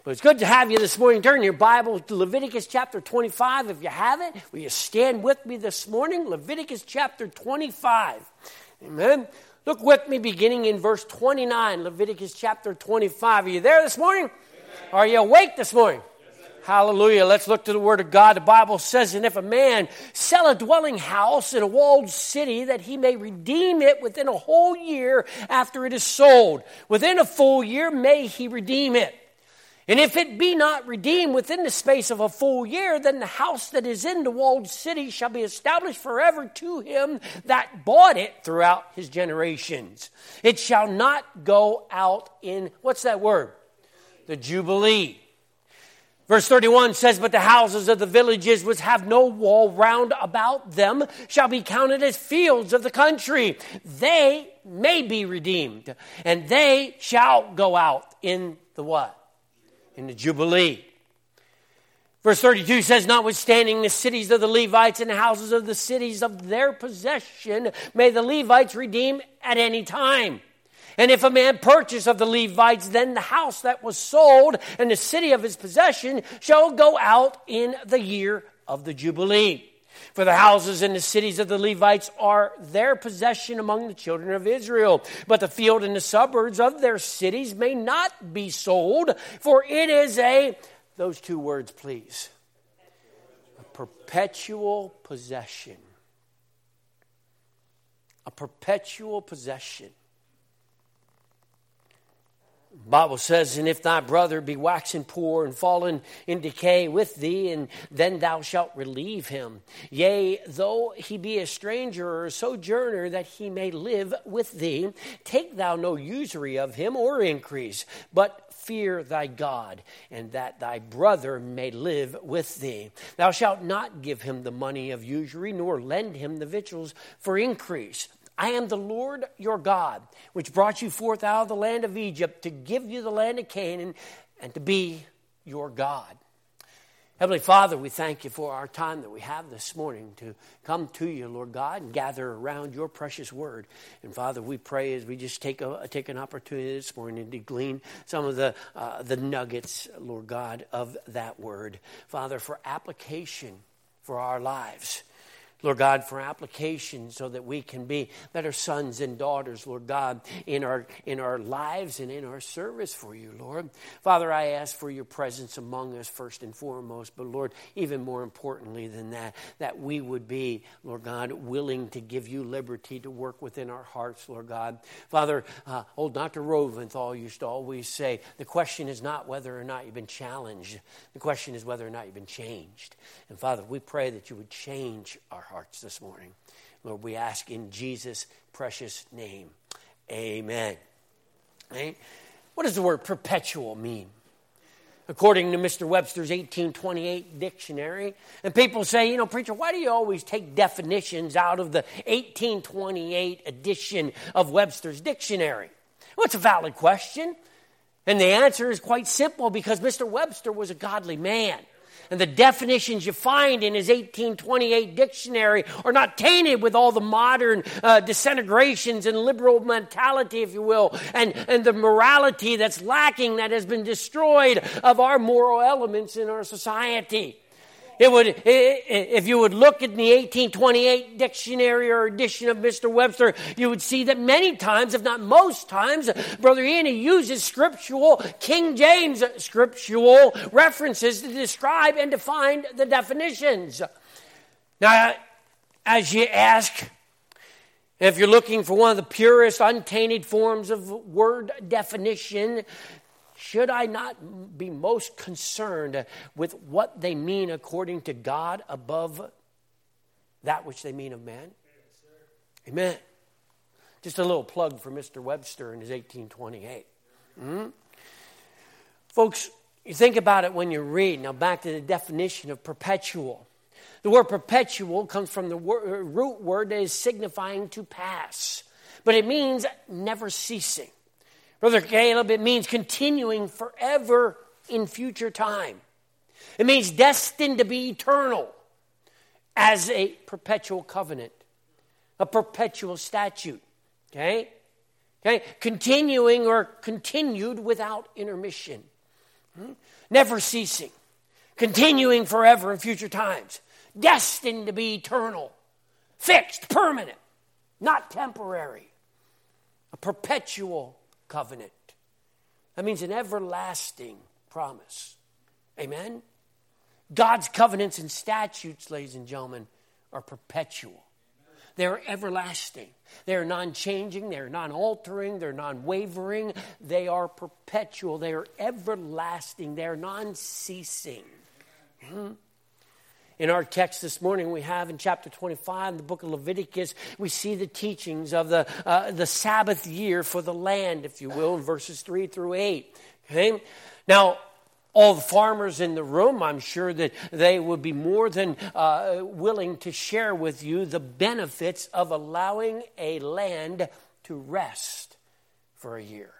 But it's good to have you this morning. Turn your Bible to Leviticus chapter 25. If you haven't, will you stand with me this morning? Leviticus chapter 25. Amen. Look with me beginning in verse 29, Leviticus chapter 25. Are you there this morning? Amen. Are you awake this morning? Yes, hallelujah. Let's look to the Word of God. The Bible says, and if a man sell a dwelling house in a walled city, that he may redeem it within a whole year after it is sold. Within a full year may he redeem it. And if it be not redeemed within the space of a full year, then the house that is in the walled city shall be established forever to him that bought it throughout his generations. It shall not go out in, what's that word? The Jubilee. Verse 31 says, but the houses of the villages which have no wall round about them shall be counted as fields of the country. They may be redeemed, and they shall go out in the what? In the Jubilee. Verse 32 says, notwithstanding the cities of the Levites and the houses of the cities of their possession, may the Levites redeem at any time. And if a man purchase of the Levites, then the house that was sold and the city of his possession shall go out in the year of the Jubilee. For the houses and the cities of the Levites are their possession among the children of Israel. But the field and the suburbs of their cities may not be sold, for it is those two words please, a perpetual possession. A perpetual possession. The Bible says, and if thy brother be waxen poor and fallen in decay with thee, and then thou shalt relieve him. Yea, though he be a stranger or a sojourner, that he may live with thee, take thou no usury of him or increase, but fear thy God, and that thy brother may live with thee. Thou shalt not give him the money of usury, nor lend him the victuals for increase. I am the Lord your God, which brought you forth out of the land of Egypt to give you the land of Canaan and to be your God. Heavenly Father, we thank you for our time that we have this morning to come to you, Lord God, and gather around your precious word. And Father, we pray as we just take an opportunity this morning to glean some of the nuggets, Lord God, of that word. Father, for application for our lives. Lord God, for application so that we can be better sons and daughters, Lord God, in our lives and in our service for you, Lord. Father, I ask for your presence among us first and foremost, but Lord, even more importantly than that, that we would be, Lord God, willing to give you liberty to work within our hearts, Lord God. Father, old Dr. Roventhal used to always say, the question is not whether or not you've been challenged. The question is whether or not you've been changed. And Father, we pray that you would change our hearts this morning. Lord, we ask in Jesus' precious name. Amen. Right? What does the word perpetual mean? According to Mr. Webster's 1828 dictionary, and people say, preacher, why do you always take definitions out of the 1828 edition of Webster's dictionary? Well, it's a valid question. And the answer is quite simple, because Mr. Webster was a godly man. And the definitions you find in his 1828 dictionary are not tainted with all the modern disintegrations and liberal mentality, if you will, and the morality that's lacking, that has been destroyed of our moral elements in our society. If you would look at the 1828 dictionary or edition of Mr. Webster, you would see that many times, if not most times, Brother Ian, he uses scriptural, King James scriptural references to describe and define the definitions. Now, as you ask, if you're looking for one of the purest, untainted forms of word definition, should I not be most concerned with what they mean according to God above that which they mean of man? Yes, amen. Just a little plug for Mr. Webster in his 1828. Folks, you think about it when you read. Now back to the definition of perpetual. The word perpetual comes from the root word that is signifying to pass. But it means never ceasing. Brother Caleb, it means continuing forever in future time. It means destined to be eternal as a perpetual covenant, a perpetual statute. Okay? Continuing or continued without intermission. Never ceasing, continuing forever in future times, destined to be eternal, fixed, permanent, not temporary, a perpetual covenant. That means an everlasting promise. Amen? God's covenants and statutes, ladies and gentlemen, are perpetual. They're everlasting. They're non-changing. They're non-altering. They're non-wavering. They are perpetual. They are everlasting. They're non-ceasing. In our text this morning, we have in chapter 25, in the book of Leviticus, we see the teachings of the Sabbath year for the land, if you will, in verses 3 through 8. Okay? Now, all the farmers in the room, I'm sure that they would be more than willing to share with you the benefits of allowing a land to rest for a year.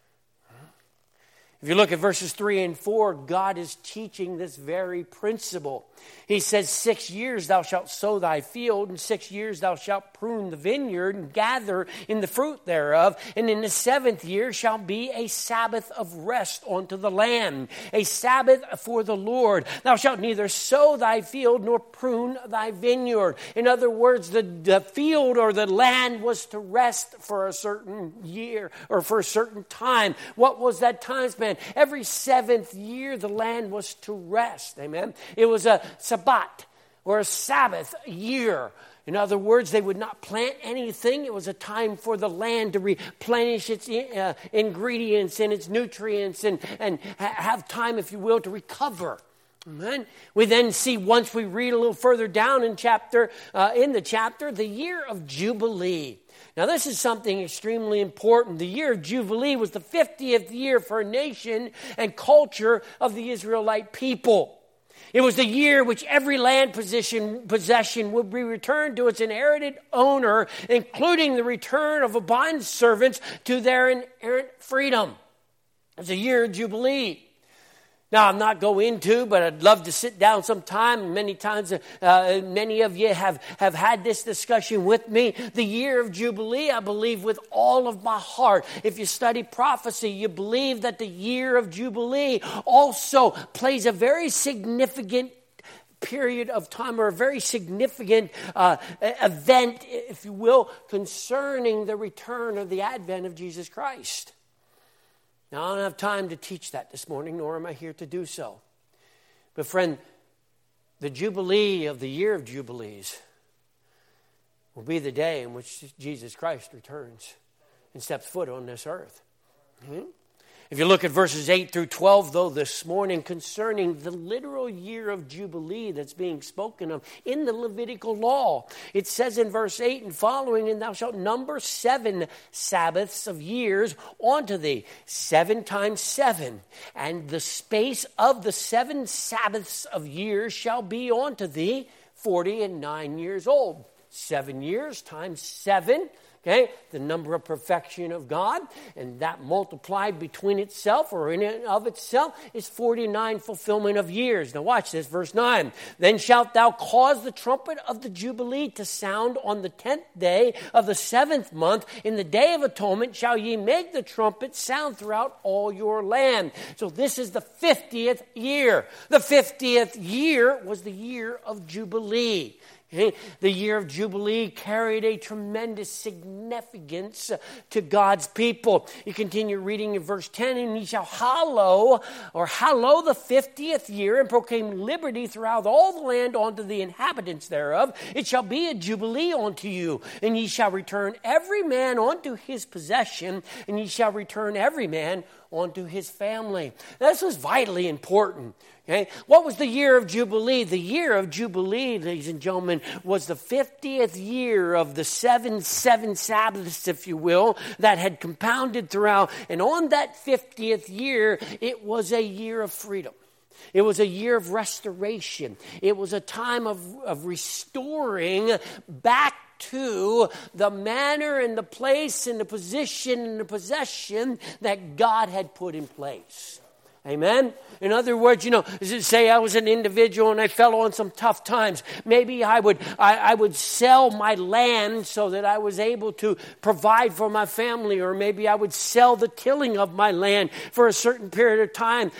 If you look at verses 3 and 4, God is teaching this very principle. He says, 6 years thou shalt sow thy field, and 6 years thou shalt prune the vineyard, and gather in the fruit thereof. And in the 7th year shall be a Sabbath of rest unto the land, a Sabbath for the Lord. Thou shalt neither sow thy field nor prune thy vineyard. In other words, the field or the land was to rest for a certain year or for a certain time. What was that time span? Every 7th year the land was to rest. Amen. It was a Sabbat or a Sabbath year. In other words, they would not plant anything. It was a time for the land to replenish its ingredients and its nutrients and have time, if you will, to recover. Amen. We then see, once we read a little further down in the chapter, the year of Jubilee. Now, this is something extremely important. The year of Jubilee was the 50th year for a nation and culture of the Israelite people. It was the year which every land possession would be returned to its inherited owner, including the return of a bondservants to their inherent freedom. It's a year of Jubilee. Now, I'm not going into, but I'd love to sit down sometime. Many times, many of you have had this discussion with me. The year of Jubilee, I believe with all of my heart. If you study prophecy, you believe that the year of Jubilee also plays a very significant period of time, or a very significant event, if you will, concerning the return of the advent of Jesus Christ. Now, I don't have time to teach that this morning, nor am I here to do so. But friend, the Jubilee of the year of Jubilees will be the day in which Jesus Christ returns and steps foot on this earth. If you look at verses 8 through 12, though, this morning, concerning the literal year of Jubilee that's being spoken of in the Levitical law, it says in verse 8 and following, and thou shalt number 7 Sabbaths of years unto thee, 7 times 7. And the space of the 7 Sabbaths of years shall be unto thee 49 years old. 7 years times 7. Okay, the number of perfection of God, and that multiplied between itself or in and of itself is 49 fulfillment of years. Now watch this, verse 9. Then shalt thou cause the trumpet of the Jubilee to sound on the 10th day of the 7th month. In the day of atonement shall ye make the trumpet sound throughout all your land. So this is the 50th year. The 50th year was the year of Jubilee. The year of Jubilee carried a tremendous significance to God's people. You continue reading in verse 10, and ye shall hallow the 50th year, and proclaim liberty throughout all the land unto the inhabitants thereof. It shall be a Jubilee unto you, and ye shall return every man unto his possession, and ye shall return every man onto his family. This was vitally important. Okay? What was the year of Jubilee? The year of Jubilee, ladies and gentlemen, was the 50th year of the 7 Sabbaths, if you will, that had compounded throughout. And on that 50th year, it was a year of freedom. It was a year of restoration. It was a time of restoring back to the manner and the place and the position and the possession that God had put in place. Amen? In other words, say I was an individual and I fell on some tough times. Maybe I would sell my land so that I was able to provide for my family, or maybe I would sell the tilling of my land for a certain period of time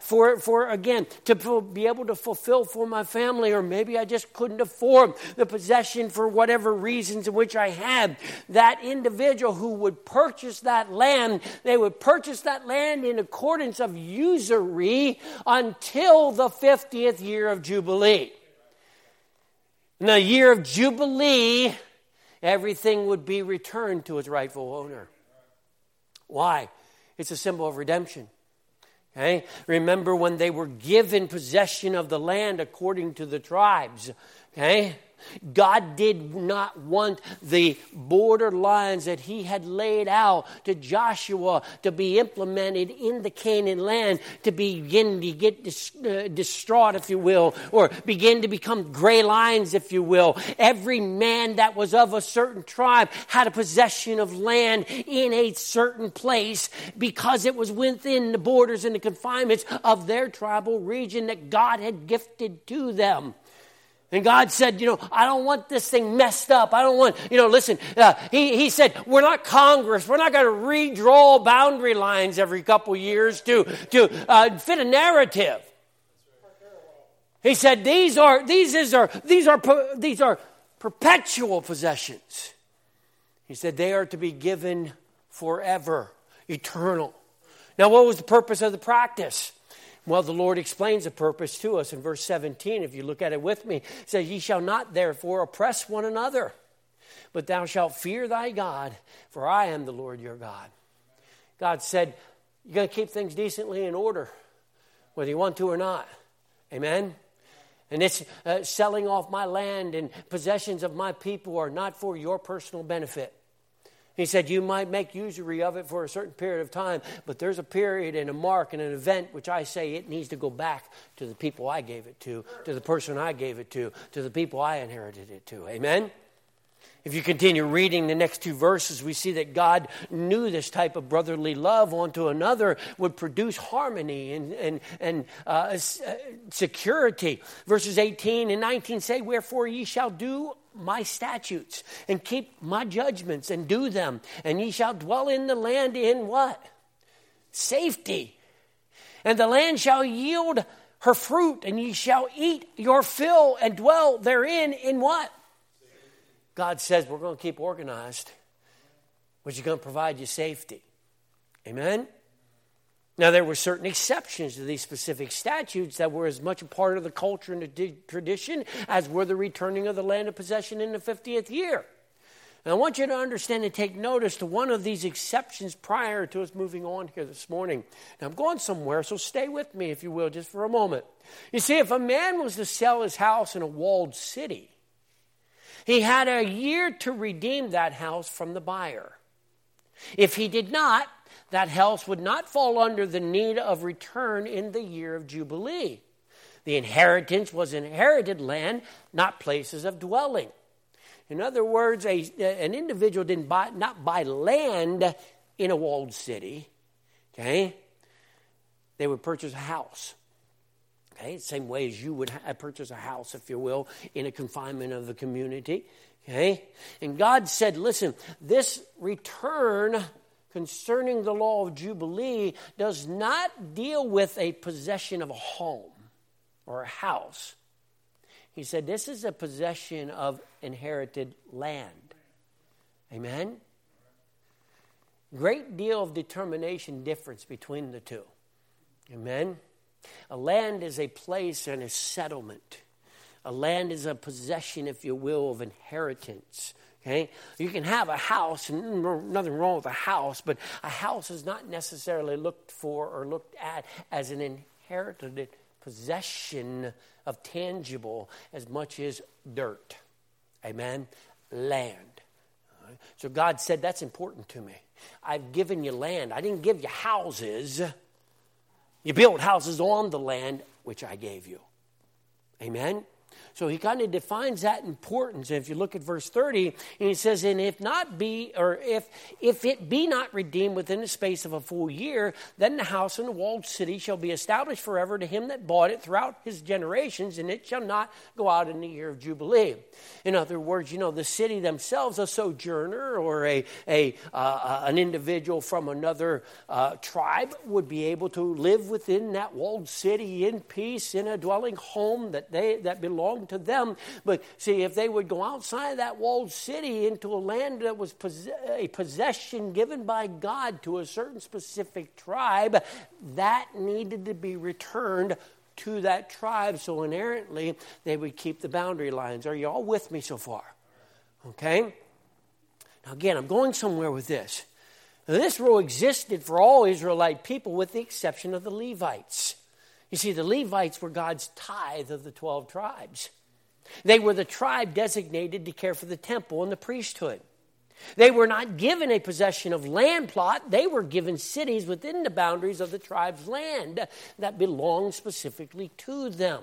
to be able to fulfill for my family, or maybe I just couldn't afford the possession for whatever reasons in which I had. That individual who would purchase that land, they would purchase that land in accordance of usury until the 50th year of Jubilee. In the year of Jubilee, everything would be returned to its rightful owner. Why? It's a symbol of redemption. Okay? Remember when they were given possession of the land according to the tribes. Okay? God did not want the border lines that he had laid out to Joshua to be implemented in the Canaan land to begin to get distraught, if you will, or begin to become gray lines, if you will. Every man that was of a certain tribe had a possession of land in a certain place because it was within the borders and the confinements of their tribal region that God had gifted to them. And God said, I don't want this thing messed up. I don't want, listen, he said, we're not Congress. We're not going to redraw boundary lines every couple years to fit a narrative. He said, these are perpetual possessions. He said, they are to be given forever, eternal. Now, what was the purpose of the practice? Well, the Lord explains the purpose to us in verse 17. If you look at it with me, it says, ye shall not therefore oppress one another, but thou shalt fear thy God, for I am the Lord your God. God said, you're going to keep things decently in order, whether you want to or not. Amen? And this selling off my land and possessions of my people are not for your personal benefit. He said, you might make usury of it for a certain period of time, but there's a period and a mark and an event which I say it needs to go back to the people I gave it to the person I gave it to the people I inherited it to. Amen? If you continue reading the next two verses, we see that God knew this type of brotherly love onto another would produce harmony and security. Verses 18 and 19 say, wherefore ye shall do my statutes and keep my judgments and do them, and ye shall dwell in the land in what? Safety. And the land shall yield her fruit, and ye shall eat your fill and dwell therein in what? God says we're going to keep organized, which is going to provide you safety. Amen? Now, there were certain exceptions to these specific statutes that were as much a part of the culture and the tradition as were the returning of the land of possession in the 50th year. And I want you to understand and take notice to one of these exceptions prior to us moving on here this morning. Now, I'm going somewhere, so stay with me, if you will, just for a moment. You see, if a man was to sell his house in a walled city, he had a year to redeem that house from the buyer. If he did not, that house would not fall under the need of return in the year of Jubilee. The inheritance was inherited land, not places of dwelling. In other words, an individual did not buy land in a walled city. Okay? They would purchase a house. Okay? Same way as you would purchase a house, if you will, in a confinement of the community. Okay? And God said, listen, this return concerning the law of Jubilee does not deal with a possession of a home or a house. He said this is a possession of inherited land. Amen? Great deal of determination difference between the two. Amen? A land is a place and a settlement. A land is a possession, if you will, of inheritance. Okay? You can have a house, and nothing wrong with a house, but a house is not necessarily looked for or looked at as an inherited possession of tangible as much as dirt. Amen? Land. Right? So God said, that's important to me. I've given you land. I didn't give you houses. You built houses on the land which I gave you. Amen? So he kind of defines that importance. If you look at verse 30, and he says, and if it be not redeemed within the space of a full year, then the house and the walled city shall be established forever to him that bought it throughout his generations, and it shall not go out in the year of Jubilee. In other words, the city themselves, a sojourner or an individual from another tribe would be able to live within that walled city in peace in a dwelling home that belonged to them. But see, if they would go outside of that walled city into a land that was a possession given by God to a certain specific tribe, that needed to be returned to that tribe. So inherently, they would keep the boundary lines. Are you all with me so far? Okay? Now again, I'm going somewhere with this. Now, this rule existed for all Israelite people with the exception of the Levites. You see, the Levites were God's tithe of the 12 tribes. They were the tribe designated to care for the temple and the priesthood. They were not given a possession of land plot. They were given cities within the boundaries of the tribe's land that belonged specifically to them.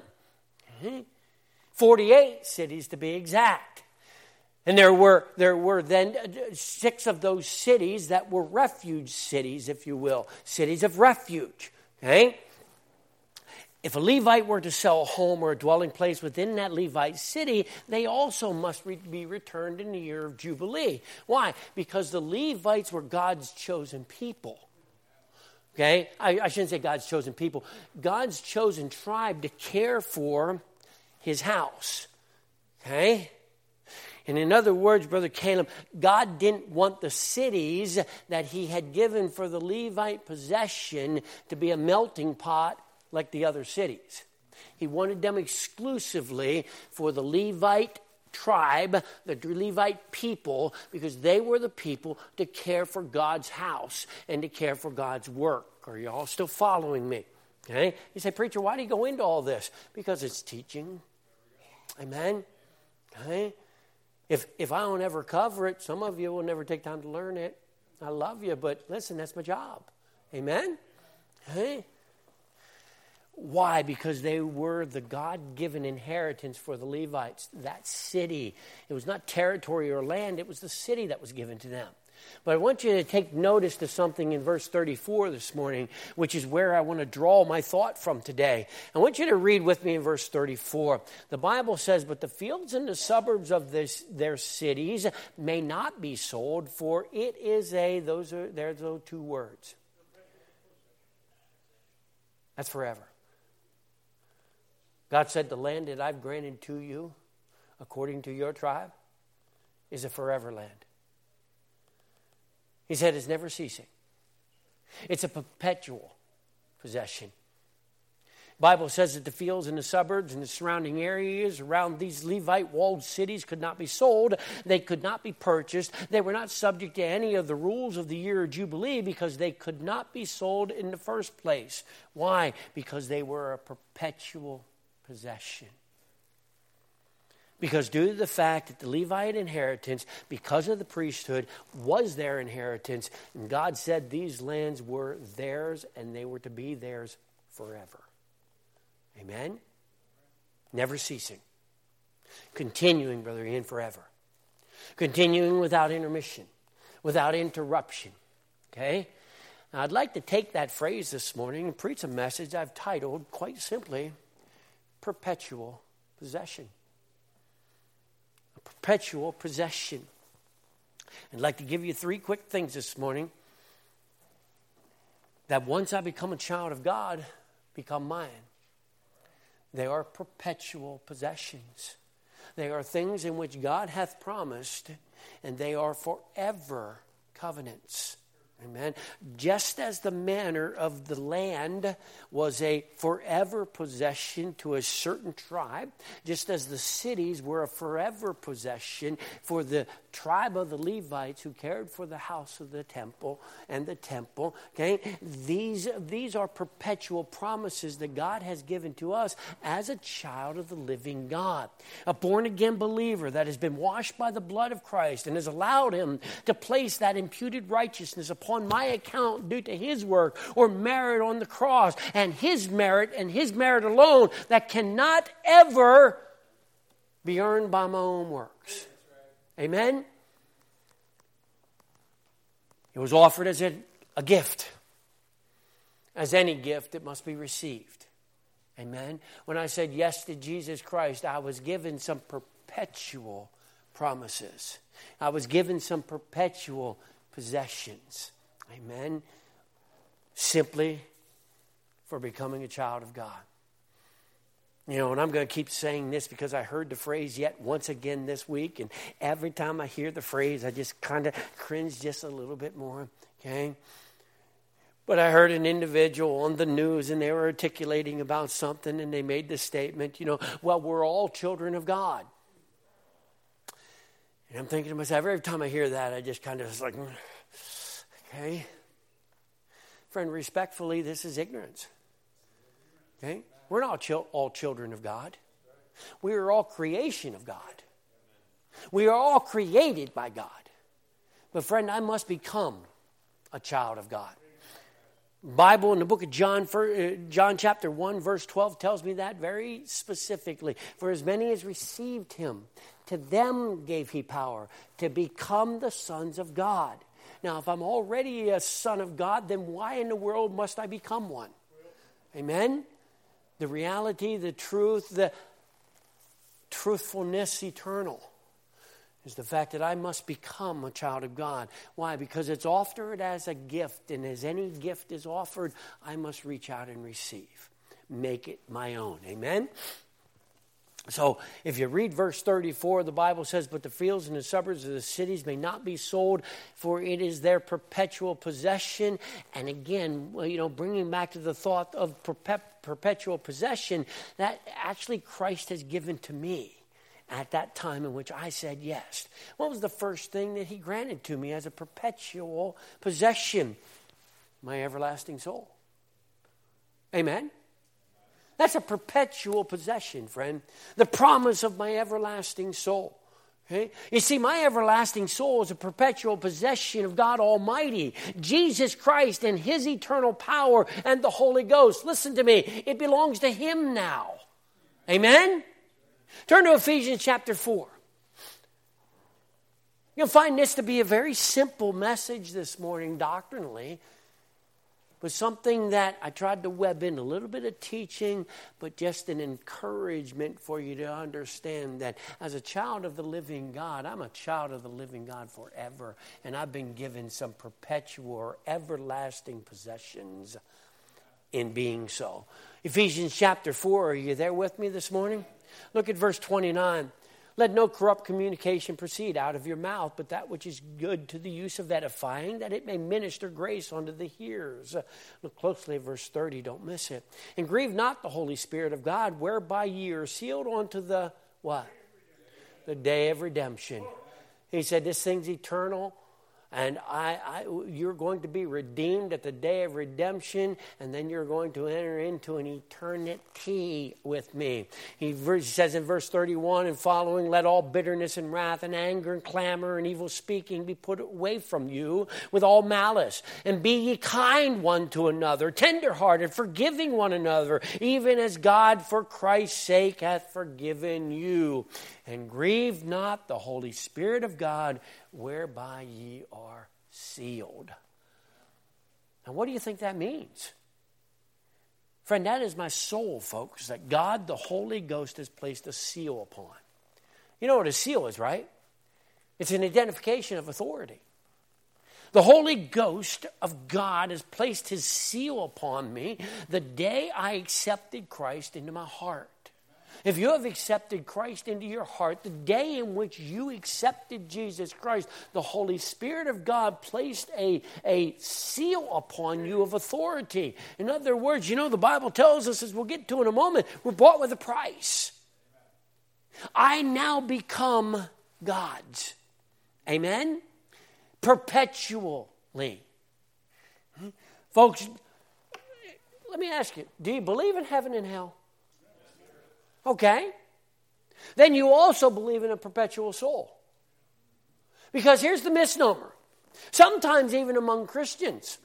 48 cities to be exact. And there were then 6 of those cities that were refuge cities, if you will. Cities of refuge. Okay? If a Levite were to sell a home or a dwelling place within that Levite city, they also must be returned in the year of Jubilee. Why? Because the Levites were God's chosen people. Okay? I shouldn't say God's chosen people. God's chosen tribe to care for his house. Okay? And in other words, Brother Caleb, God didn't want the cities that he had given for the Levite possession to be a melting pot like the other cities. He wanted them exclusively for the Levite tribe, the Levite people, because they were the people to care for God's house and to care for God's work. Are you all still following me? Okay? You say, preacher, why do you go into all this? Because it's teaching. Amen? Okay? If I don't ever cover it, some of you will never take time to learn it. I love you, but listen, that's my job. Amen? Okay? Why? Because they were the God-given inheritance for the Levites, that city. It was not territory or land, it was the city that was given to them. But I want you to take notice to something in verse 34 this morning, which is where I want to draw my thought from today. I want you to read with me in verse 34. The Bible says, but the fields and the suburbs of their cities may not be sold, for it is there's those 2 words. That's forever. God said, the land that I've granted to you, according to your tribe, is a forever land. He said it's never ceasing. It's a perpetual possession. The Bible says that the fields and the suburbs and the surrounding areas around these Levite walled cities could not be sold. They could not be purchased. They were not subject to any of the rules of the year of Jubilee because they could not be sold in the first place. Why? Because they were a perpetual possession. Because due to the fact that the Levite inheritance, because of the priesthood, was their inheritance, and God said these lands were theirs and they were to be theirs forever. Amen? Never ceasing. Continuing, Brother Ian, forever. Continuing without intermission, without interruption. Okay? Now, I'd like to take that phrase this morning and preach a message I've titled, quite simply, Perpetual Possession. A perpetual possession. I'd like to give you 3 quick things this morning that once I become a child of God, become mine. They are perpetual possessions. They are things in which God hath promised, and they are forever covenants. Amen. Just as the manner of the land was a forever possession to a certain tribe, just as the cities were a forever possession for the tribe of the Levites who cared for the house of the temple and the temple. Okay, these are perpetual promises that God has given to us as a child of the living God, a born again believer that has been washed by the blood of Christ and has allowed Him to place that imputed righteousness upon my account due to His work or merit on the cross, and His merit alone that cannot ever be earned by my own works. Amen? It was offered as a gift. As any gift, it must be received. Amen? When I said yes to Jesus Christ, I was given some perpetual promises. I was given some perpetual possessions. Amen? Simply for becoming a child of God. You know, and I'm going to keep saying this because I heard the phrase yet once again this week. And every time I hear the phrase, I just kind of cringe just a little bit more. Okay? But I heard an individual on the news and they were articulating about something and they made the statement, you know, well, we're all children of God. And I'm thinking to myself, every time I hear that, I just kind of was like, okay. Friend, respectfully, this is ignorance. Okay? We're not all children of God. We are all creation of God. We are all created by God. But friend, I must become a child of God. Bible in the book of John chapter 1, verse 12 tells me that very specifically. For as many as received him, to them gave he power to become the sons of God. Now, if I'm already a son of God, then why in the world must I become one? Amen? The reality, the truth, the truthfulness eternal is the fact that I must become a child of God. Why? Because it's offered as a gift, and as any gift is offered, I must reach out and receive. Make it my own. Amen? So if you read verse 34, the Bible says, but the fields and the suburbs of the cities may not be sold, for it is their perpetual possession. And again, you know, bringing back to the thought of perpetual possession, that actually Christ has given to me at that time in which I said yes. What was the first thing that he granted to me as a perpetual possession? My everlasting soul. Amen? That's a perpetual possession, friend. The promise of my everlasting soul. Okay? You see, my everlasting soul is a perpetual possession of God Almighty, Jesus Christ and his eternal power and the Holy Ghost. Listen to me. It belongs to him now. Amen? Turn to Ephesians chapter 4. You'll find this to be a very simple message this morning doctrinally, but something that I tried to web in a little bit of teaching, but just an encouragement for you to understand that as a child of the living God, I'm a child of the living God forever, and I've been given some perpetual or everlasting possessions in being so. Ephesians chapter 4, are you there with me this morning? Look at verse 29. Let no corrupt communication proceed out of your mouth, but that which is good to the use of edifying, that it may minister grace unto the hearers. Look closely at verse 30, don't miss it. And grieve not the Holy Spirit of God, whereby ye are sealed unto the, what? The day of redemption. He said this thing's eternal. And you're going to be redeemed at the day of redemption, and then you're going to enter into an eternity with me. He says in verse 31 and following, let all bitterness and wrath and anger and clamor and evil speaking be put away from you with all malice. And be ye kind one to another, tenderhearted, forgiving one another, even as God for Christ's sake hath forgiven you. And grieve not the Holy Spirit of God, whereby ye are sealed. Now, what do you think that means? Friend, that is my soul, folks, that God, the Holy Ghost, has placed a seal upon. You know what a seal is, right? It's an identification of authority. The Holy Ghost of God has placed his seal upon me the day I accepted Christ into my heart. If you have accepted Christ into your heart, the day in which you accepted Jesus Christ, the Holy Spirit of God placed a seal upon you of authority. In other words, you know, the Bible tells us, as we'll get to in a moment, we're bought with a price. I now become God's. Amen? Perpetually. Folks, let me ask you, do you believe in heaven and hell? Okay. Then you also believe in a perpetual soul. Because here's the misnomer. Sometimes even among Christians,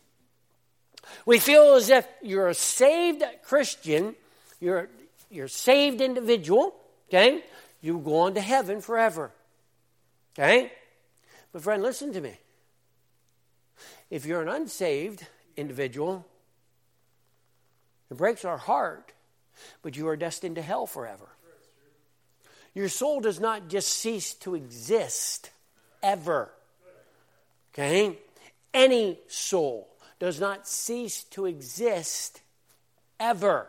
we feel as if you're a saved Christian, you're a saved individual, okay? You will go on to heaven forever. Okay? But friend, listen to me. If you're an unsaved individual, it breaks our heart, but you are destined to hell forever. Your soul does not just cease to exist ever. Okay? Any soul does not cease to exist ever.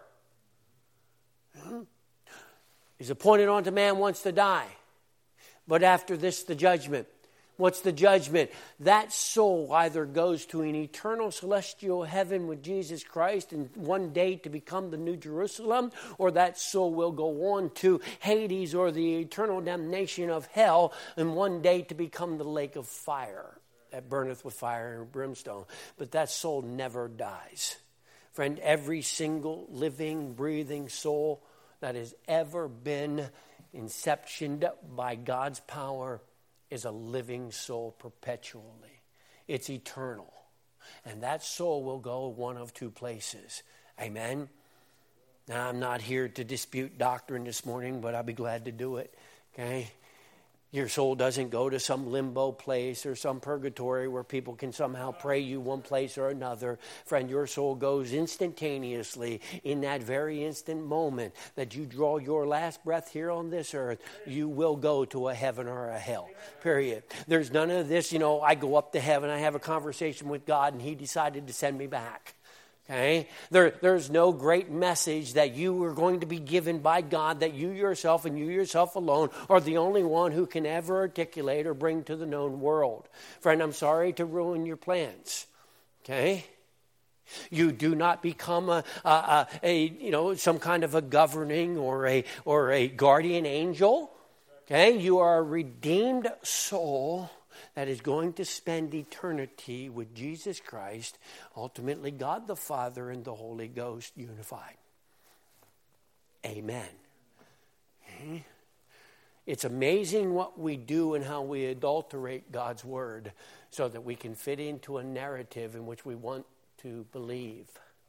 Is appointed unto man once to die, but after this the judgment. What's the judgment? That soul either goes to an eternal celestial heaven with Jesus Christ and one day to become the New Jerusalem, or that soul will go on to Hades or the eternal damnation of hell and one day to become the lake of fire that burneth with fire and brimstone. But that soul never dies. Friend, every single living, breathing soul that has ever been inceptioned by God's power is a living soul perpetually. It's eternal. And that soul will go one of two places. Amen? Now, I'm not here to dispute doctrine this morning, but I'll be glad to do it. Okay? Your soul doesn't go to some limbo place or some purgatory where people can somehow pray you one place or another. Friend, your soul goes instantaneously in that very instant moment that you draw your last breath here on this earth. You will go to a heaven or a hell, period. There's none of this, I go up to heaven, I have a conversation with God, and he decided to send me back. Okay? There's no great message that you are going to be given by God that you yourself and you yourself alone are the only one who can ever articulate or bring to the known world. Friend, I'm sorry to ruin your plans. Okay? You do not become some kind of a governing or a guardian angel. Okay? You are a redeemed soul that is going to spend eternity with Jesus Christ, ultimately God the Father and the Holy Ghost unified. Amen. Okay? It's amazing what we do and how we adulterate God's word so that we can fit into a narrative in which we want to believe.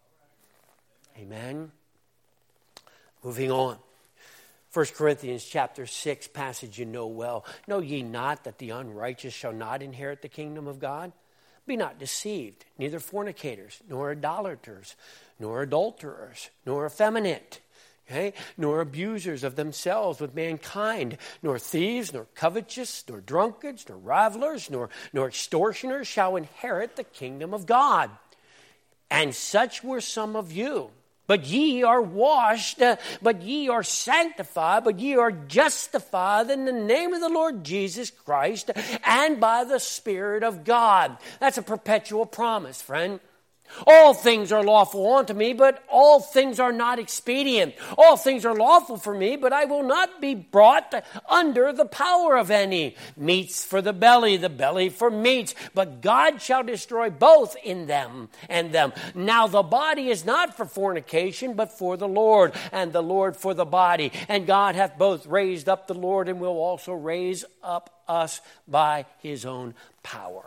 Amen. Moving on. 1 Corinthians chapter 6, passage you know well. Know ye not that the unrighteous shall not inherit the kingdom of God? Be not deceived, neither fornicators, nor idolaters, nor adulterers, nor effeminate, nor abusers of themselves with mankind, nor thieves, nor covetous, nor drunkards, nor revilers, nor extortioners shall inherit the kingdom of God. And such were some of you. But ye are washed, but ye are sanctified, but ye are justified in the name of the Lord Jesus Christ and by the Spirit of God. That's a perpetual promise, friend. All things are lawful unto me, but all things are not expedient. All things are lawful for me, but I will not be brought under the power of any. Meats for the belly for meats. But God shall destroy both in them and them. Now the body is not for fornication, but for the Lord, and the Lord for the body. And God hath both raised up the Lord, and will also raise up us by his own power.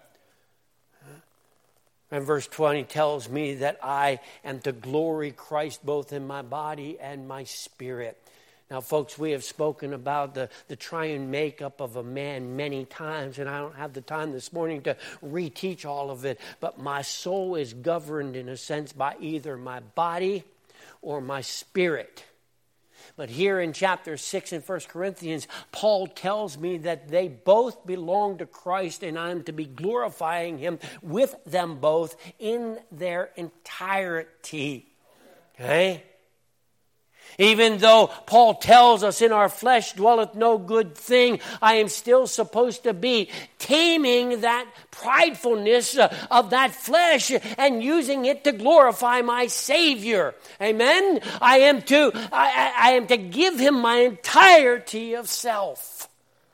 And verse 20 tells me that I am to glory Christ both in my body and my spirit. Now, folks, we have spoken about the triune makeup of a man many times, and I don't have the time this morning to reteach all of it. But my soul is governed, in a sense, by either my body or my spirit. But here in chapter 6 in 1 Corinthians, Paul tells me that they both belong to Christ, and I'm to be glorifying him with them both in their entirety. Okay? Even though Paul tells us in our flesh dwelleth no good thing, I am still supposed to be taming that pridefulness of that flesh and using it to glorify my Savior. Amen? I am to give him my entirety of self.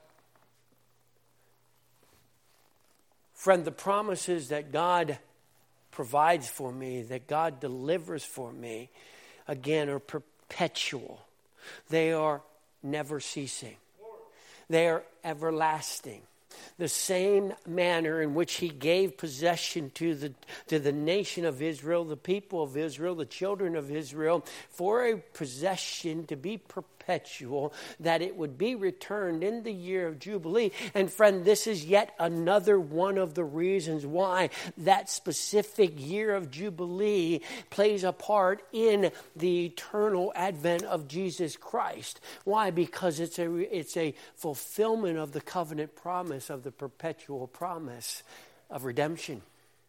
Friend, the promises that God provides for me, that God delivers for me, again, are perpetual. They are never ceasing. They are everlasting. The same manner in which he gave possession to the nation of Israel, the people of Israel, the children of Israel, for a possession to be perpetual perpetual, that it would be returned in the year of Jubilee. And friend, this is yet another one of the reasons why that specific year of Jubilee plays a part in the eternal advent of Jesus Christ. Why? Because it's a fulfillment of the covenant promise, of the perpetual promise of redemption.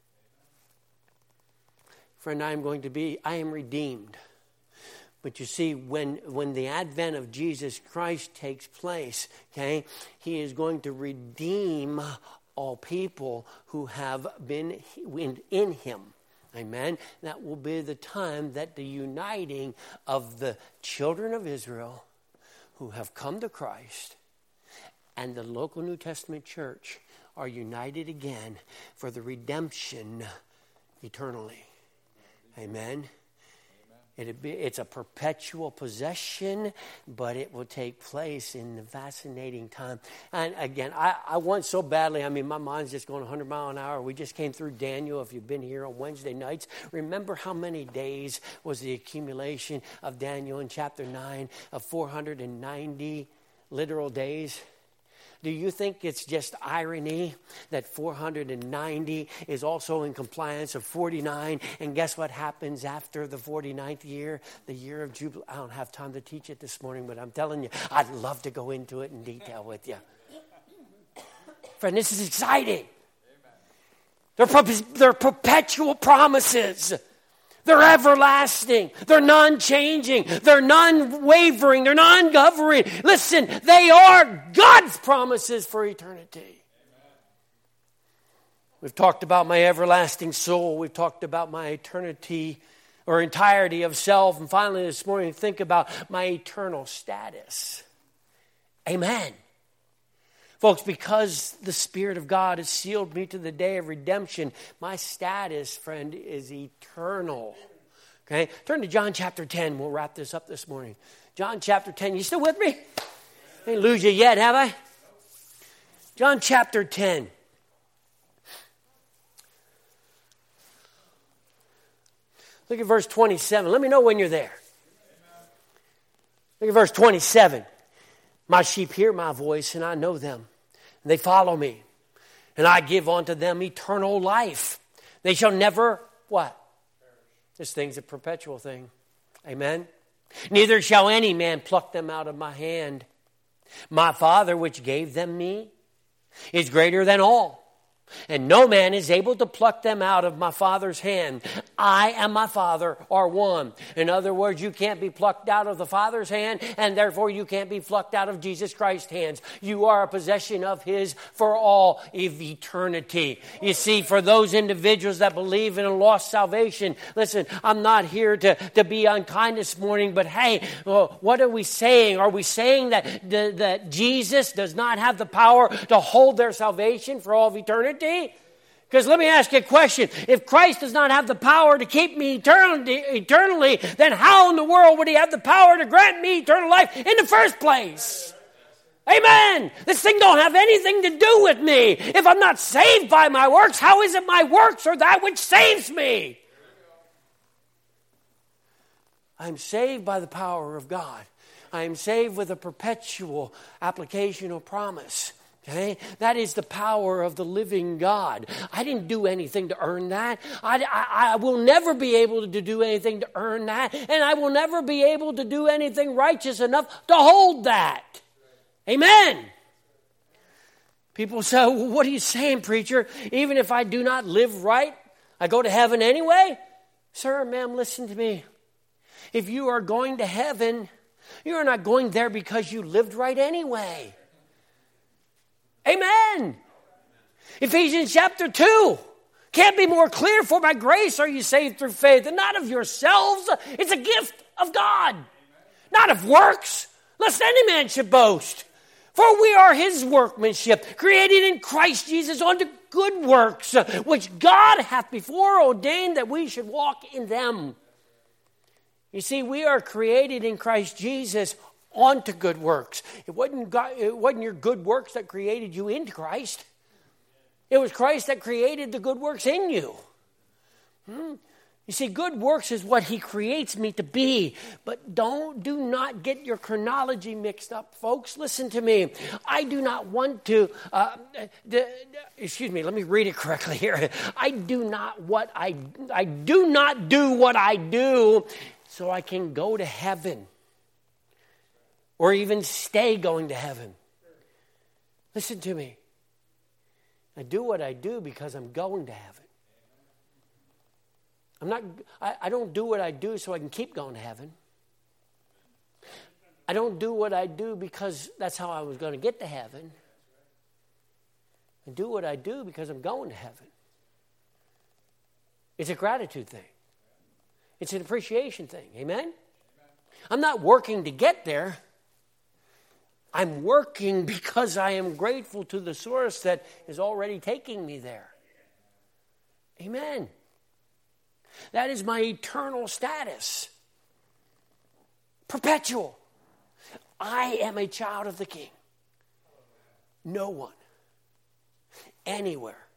Friend, I am redeemed. But you see, when the advent of Jesus Christ takes place, okay, he is going to redeem all people who have been in him. Amen. That will be the time that the uniting of the children of Israel who have come to Christ and the local New Testament church are united again for the redemption eternally. Amen. It's a perpetual possession, but it will take place in the fascinating time. And again, I want so badly, my mind's just going 100 miles an hour. We just came through Daniel. If you've been here on Wednesday nights, remember how many days was the accumulation of Daniel in chapter 9 of 490 literal days? Do you think it's just irony that 490 is also in compliance of 49? And guess what happens after the 49th year? The year of Jubilee. I don't have time to teach it this morning, but I'm telling you, I'd love to go into it in detail with you. Friend, this is exciting. They're perpetual promises. They're everlasting. They're non-changing. They're non-wavering. They're non-governing. Listen, they are God's promises for eternity. Amen. We've talked about my everlasting soul. We've talked about my eternity or entirety of self. And finally this morning, think about my eternal status. Amen. Folks, because the Spirit of God has sealed me to the day of redemption, my status, friend, is eternal. Okay? Turn to John chapter 10. We'll wrap this up this morning. John chapter 10. You still with me? I ain't lose you yet, have I? John chapter 10. Look at verse 27. Let me know when you're there. Look at verse 27. My sheep hear my voice, and I know them. And they follow me. And I give unto them eternal life. They shall never, what? This thing's a perpetual thing. Amen? Neither shall any man pluck them out of my hand. My Father, which gave them me, is greater than all. And no man is able to pluck them out of my Father's hand. I and my Father are one. In other words, you can't be plucked out of the Father's hand, and therefore you can't be plucked out of Jesus Christ's hands. You are a possession of His for all of eternity. You see, for those individuals that believe in a lost salvation, listen, I'm not here to be unkind this morning, but hey, what are we saying? Are we saying that Jesus does not have the power to hold their salvation for all of eternity? Because let me ask you a question. If Christ does not have the power to keep me eternally, then how in the world would He have the power to grant me eternal life in the first place? Amen. This thing don't have anything to do with me. If I'm not saved by my works, how is it my works are that which saves me? I'm saved by the power of God. I am saved with a perpetual application or promise. Okay? That is the power of the living God. I didn't do anything to earn that. I will never be able to do anything to earn that. And I will never be able to do anything righteous enough to hold that. Amen. People say, well, what are you saying, preacher? Even if I do not live right, I go to heaven anyway? Sir, ma'am, listen to me. If you are going to heaven, you are not going there because you lived right anyway. Amen. Ephesians chapter 2. Can't be more clear. For by grace are you saved through faith, and not of yourselves. It's a gift of God. Not of works, lest any man should boast. For we are His workmanship, created in Christ Jesus unto good works, which God hath before ordained that we should walk in them. You see, we are created in Christ Jesus onto good works. It wasn't your good works that created you into Christ. It was Christ that created the good works in you. You You see, good works is what he creates me to be. But do not get your chronology mixed up, folks. Listen to me. I do not want to, excuse me, let me read it correctly here. I do not do what I do so I can go to heaven or even stay going to heaven. Listen to me. I do what I do because I'm going to heaven. I don't do what I do so I can keep going to heaven. I don't do what I do because that's how I was going to get to heaven. I do what I do because I'm going to heaven. It's a gratitude thing. It's an appreciation thing. Amen? I'm not working to get there. I'm working because I am grateful to the source that is already taking me there. Amen. That is my eternal status. Perpetual. I am a child of the King. No one, anywhere,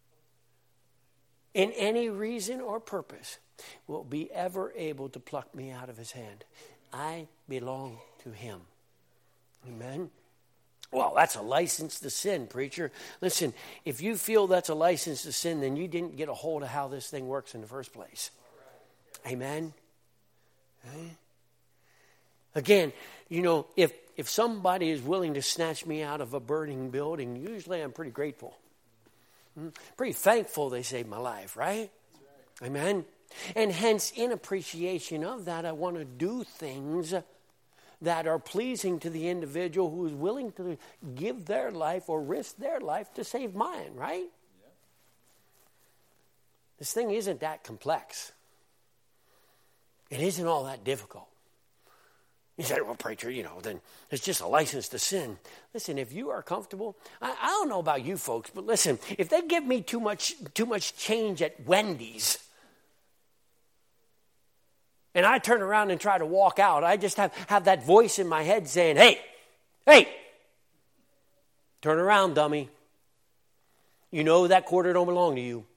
in any reason or purpose, will be ever able to pluck me out of his hand. I belong to him. Amen. Well, that's a license to sin, preacher. Listen, if you feel that's a license to sin, then you didn't get a hold of how this thing works in the first place. Amen. Okay. Again, if somebody is willing to snatch me out of a burning building, usually I'm pretty grateful. Pretty thankful they saved my life, right? Amen. And hence, in appreciation of that, I want to do things that are pleasing to the individual who is willing to give their life or risk their life to save mine, right? Yeah. This thing isn't that complex. It isn't all that difficult. You say, well, preacher, then it's just a license to sin. Listen, if you are comfortable, I don't know about you folks, but listen, if they give me too much change at Wendy's, and I turn around and try to walk out, I just have that voice in my head saying, hey, turn around, dummy. You know that quarter don't belong to you.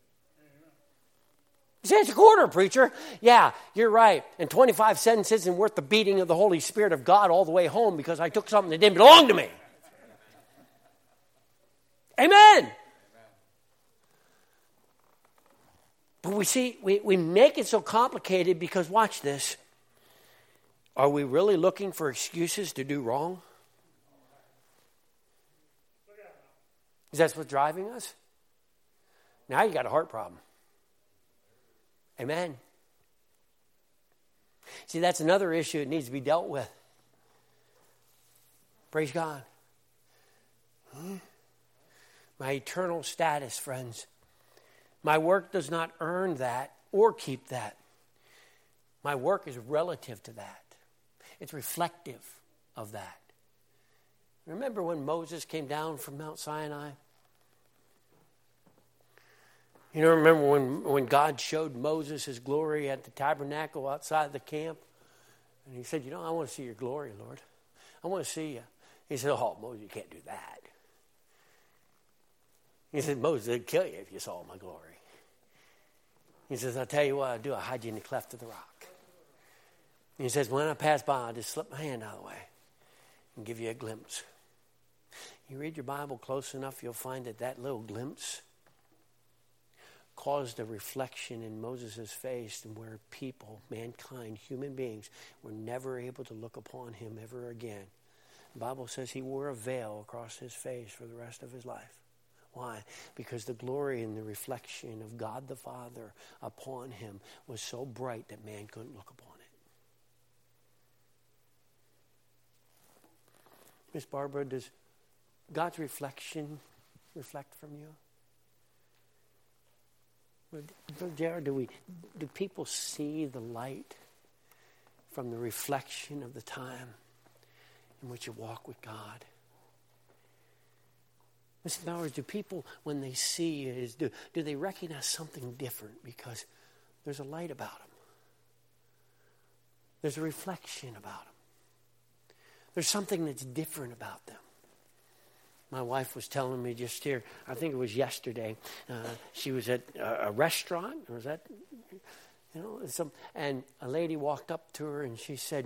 You say, it's a quarter, preacher. Yeah, you're right. And 25 cents isn't worth the beating of the Holy Spirit of God all the way home because I took something that didn't belong to me. Amen. But we make it so complicated because, watch this, are we really looking for excuses to do wrong? Is that what's driving us? Now you got a heart problem. Amen. See, that's another issue that needs to be dealt with. Praise God. My eternal status, friends. My work does not earn that or keep that. My work is relative to that. It's reflective of that. Remember when Moses came down from Mount Sinai? Remember when God showed Moses his glory at the tabernacle outside the camp? And he said, I want to see your glory, Lord. I want to see you. He said, oh, Moses, you can't do that. He said, Moses, they'd kill you if you saw my glory. He says, I'll tell you what I'll do. I'll hide you in the cleft of the rock. And he says, when I pass by, I'll just slip my hand out of the way and give you a glimpse. You read your Bible close enough, you'll find that little glimpse caused a reflection in Moses' face and where people, mankind, human beings, were never able to look upon him ever again. The Bible says he wore a veil across his face for the rest of his life. Why? Because the glory and the reflection of God the Father upon him was so bright that man couldn't look upon it. Miss Barbara, does God's reflection reflect from you? Jared, do people see the light from the reflection of the time in which you walk with God? Listen, in other words, do people, when they see you, do they recognize something different because there's a light about them? There's a reflection about them. There's something that's different about them. My wife was telling me just here, I think it was yesterday, she was at a restaurant, or was that, and a lady walked up to her and she said,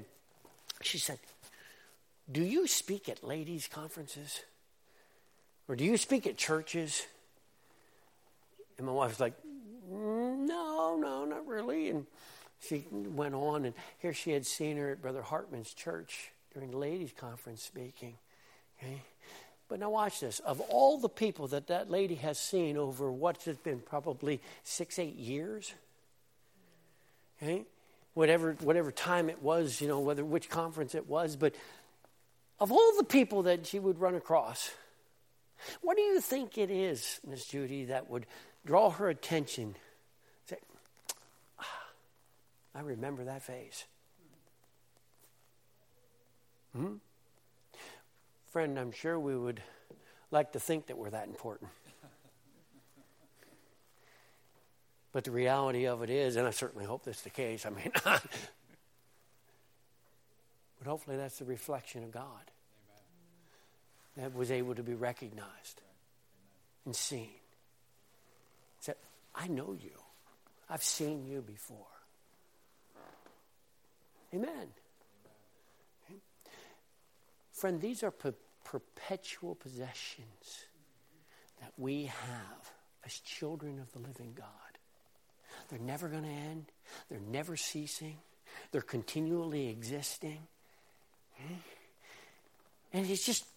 do you speak at ladies' conferences? Or do you speak at churches? And my wife was like, no, not really. And she went on, and here she had seen her at Brother Hartman's church during the ladies' conference speaking. Okay? But now watch this. Of all the people that lady has seen over what's it been, probably 6-8 years, okay? Whatever time it was, which conference it was, but of all the people that she would run across, what do you think it is, Miss Judy, that would draw her attention? Say, I remember that face. Friend, I'm sure we would like to think that we're that important. But the reality of it is, and I certainly hope that's the case, but hopefully that's the reflection of God. That was able to be recognized and seen. Said, I know you. I've seen you before. Amen. Okay. Friend, these are perpetual possessions that we have as children of the living God. They're never going to end. They're never ceasing. They're continually existing. Okay. And it's just,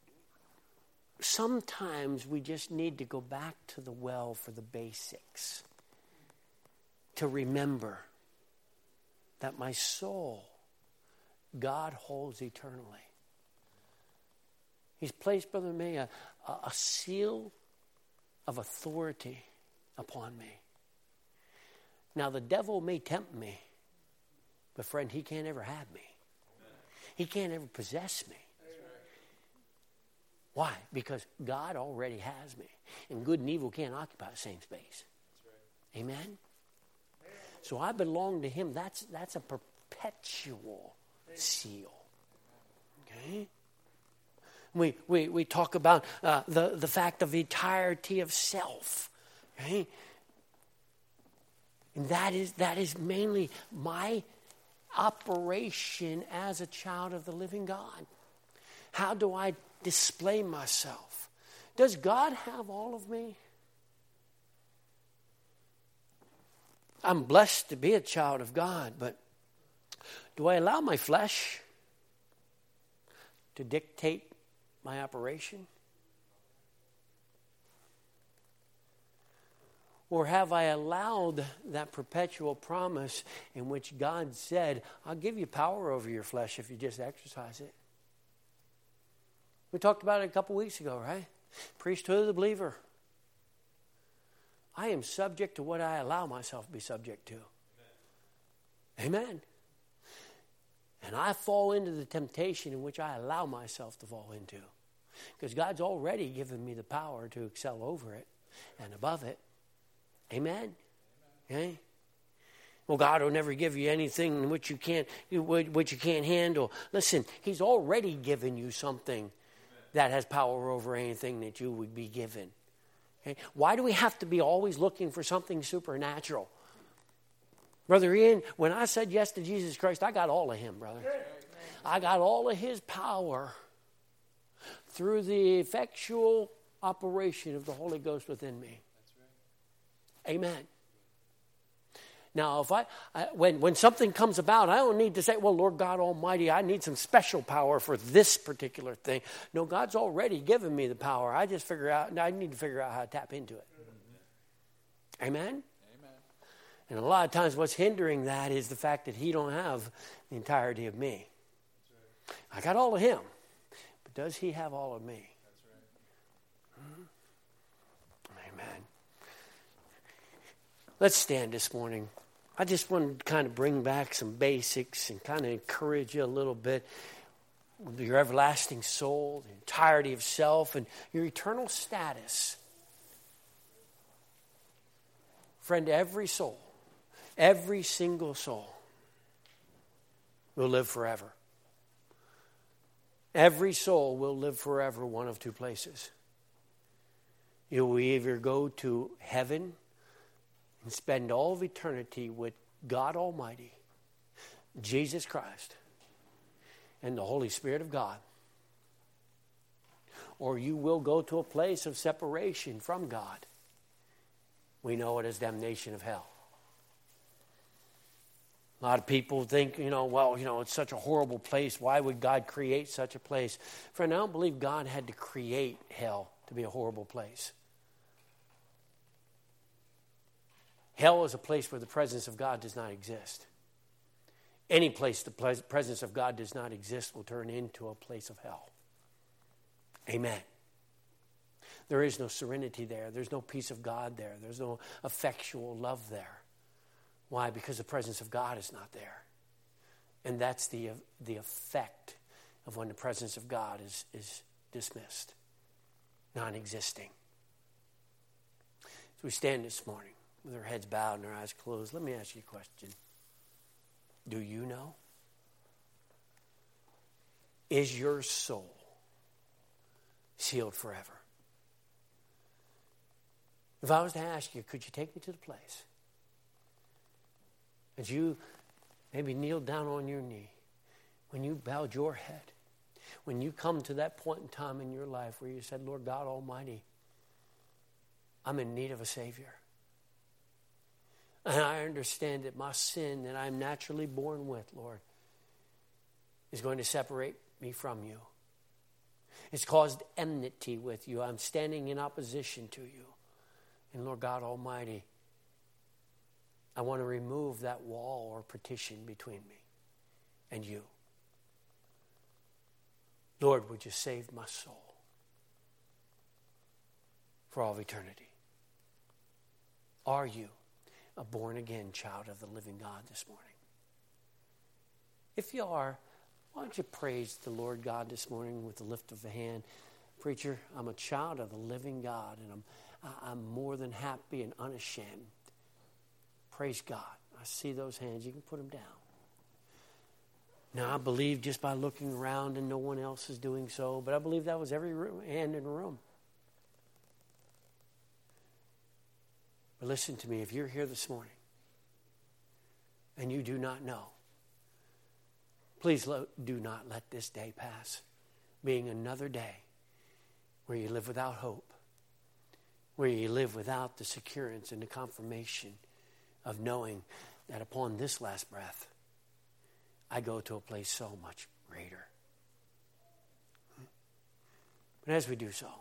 sometimes we just need to go back to the well for the basics. To remember that my soul, God holds eternally. He's placed, Brother May, a seal of authority upon me. Now, the devil may tempt me, but friend, he can't ever have me. He can't ever possess me. Why? Because God already has me. And good and evil can't occupy the same space. Amen? So I belong to him. That's a perpetual seal. Okay? We talk about the fact of the entirety of self. Okay? And that is mainly my operation as a child of the living God. How do I display myself? Does God have all of me? I'm blessed to be a child of God, but do I allow my flesh to dictate my operation? Or have I allowed that perpetual promise in which God said, I'll give you power over your flesh if you just exercise it? We talked about it a couple weeks ago, right? Priesthood of the believer. I am subject to what I allow myself to be subject to. Amen. And I fall into the temptation in which I allow myself to fall into. Because God's already given me the power to excel over it and above it. Amen. Okay? Well, God will never give you anything which you can't handle. Listen, he's already given you something that has power over anything that you would be given. Okay? Why do we have to be always looking for something supernatural? Brother Ian, when I said yes to Jesus Christ, I got all of him, brother. I got all of his power through the effectual operation of the Holy Ghost within me. Amen. Now, if when something comes about, I don't need to say, well, Lord God Almighty, I need some special power for this particular thing. No, God's already given me the power. I need to figure out how to tap into it. Amen? Amen. And a lot of times what's hindering that is the fact that he don't have the entirety of me. That's right. I got all of him, but does he have all of me? That's right. Amen. Let's stand this morning. I just want to kind of bring back some basics and kind of encourage you a little bit. Your everlasting soul, the entirety of self, and your eternal status. Friend, every soul, every single soul will live forever. Every soul will live forever one of two places. You will either go to heaven and spend all of eternity with God Almighty, Jesus Christ, and the Holy Spirit of God. Or you will go to a place of separation from God. We know it as damnation of hell. A lot of people think, it's such a horrible place. Why would God create such a place? Friend, I don't believe God had to create hell to be a horrible place. Hell is a place where the presence of God does not exist. Any place the presence of God does not exist will turn into a place of hell. Amen. There is no serenity there. There's no peace of God there. There's no effectual love there. Why? Because the presence of God is not there. And that's the effect of when the presence of God is dismissed, non-existing. So we stand this morning with our heads bowed and our eyes closed. Let me ask you a question. Do you know? Is your soul sealed forever? If I was to ask you, could you take me to the place? As you maybe kneeled down on your knee, when you bowed your head, when you come to that point in time in your life where you said, Lord God Almighty, I'm in need of a Savior. And I understand that my sin that I'm naturally born with, Lord, is going to separate me from you. It's caused enmity with you. I'm standing in opposition to you. And Lord God Almighty, I want to remove that wall or partition between me and you. Lord, would you save my soul for all of eternity? Are you a born-again child of the living God this morning? If you are, why don't you praise the Lord God this morning with the lift of the hand? Preacher, I'm a child of the living God, and I'm more than happy and unashamed. Praise God. I see those hands. You can put them down. Now, I believe just by looking around and no one else is doing so, but I believe that was every hand in the room. But listen to me. If you're here this morning and you do not know, please do not let this day pass, being another day where you live without hope, where you live without the securance and the confirmation of knowing that upon this last breath, I go to a place so much greater. But as we do so,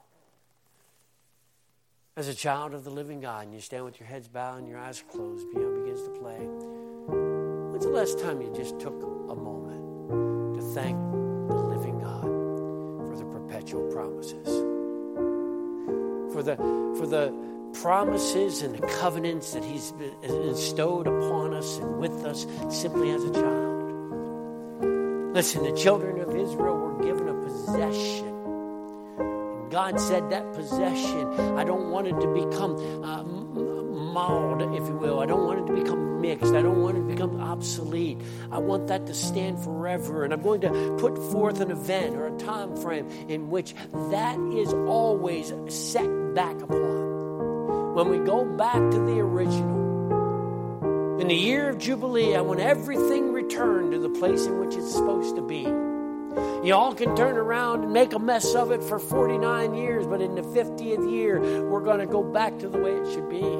as a child of the living God, and you stand with your heads bowed and your eyes closed, piano begins to play. When's the last time you just took a moment to thank the living God for the perpetual promises? For the promises and the covenants that He's bestowed upon us and with us simply as a child. Listen, the children of Israel were given a possession. And God said that possession, I don't want it to become mauled, if you will. I don't want it to become mixed. I don't want it to become obsolete. I want that to stand forever. And I'm going to put forth an event or a time frame in which that is always set back upon. When we go back to the original, in the year of Jubilee, I want everything returned to the place in which it's supposed to be. You all can turn around and make a mess of it for 49 years, but in the 50th year, we're going to go back to the way it should be.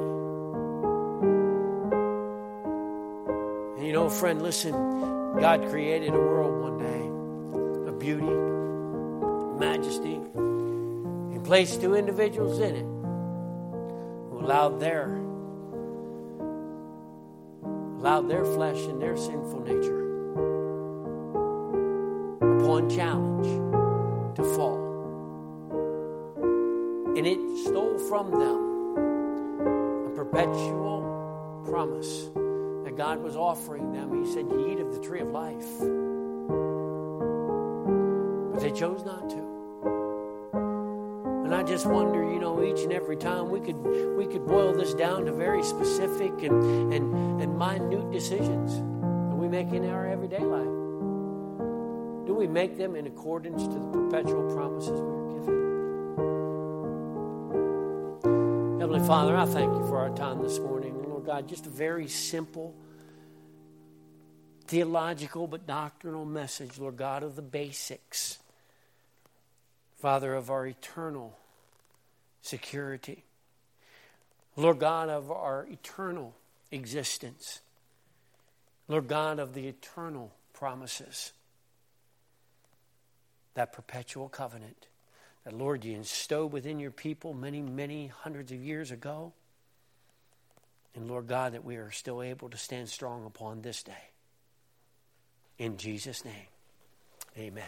And you know, friend, listen, God created a world one day of beauty, majesty, and placed two individuals in it who allowed their flesh and their sinful nature upon challenge to fall. And it stole from them a perpetual promise that God was offering them. He said, "Ye eat of the tree of life." But they chose not to. And I just wonder, each and every time we could boil this down to very specific and minute decisions that we make in our everyday life. Do we make them in accordance to the perpetual promises we are given. Heavenly Father, I thank you for our time this morning. And Lord God, just a very simple, theological but doctrinal message, Lord God, of the basics, Father, of our eternal security. Lord God, of our eternal existence. Lord God, of the eternal promises. That perpetual covenant that, Lord, you instilled within your people many, many hundreds of years ago. And Lord God, that we are still able to stand strong upon this day. In Jesus' name, amen.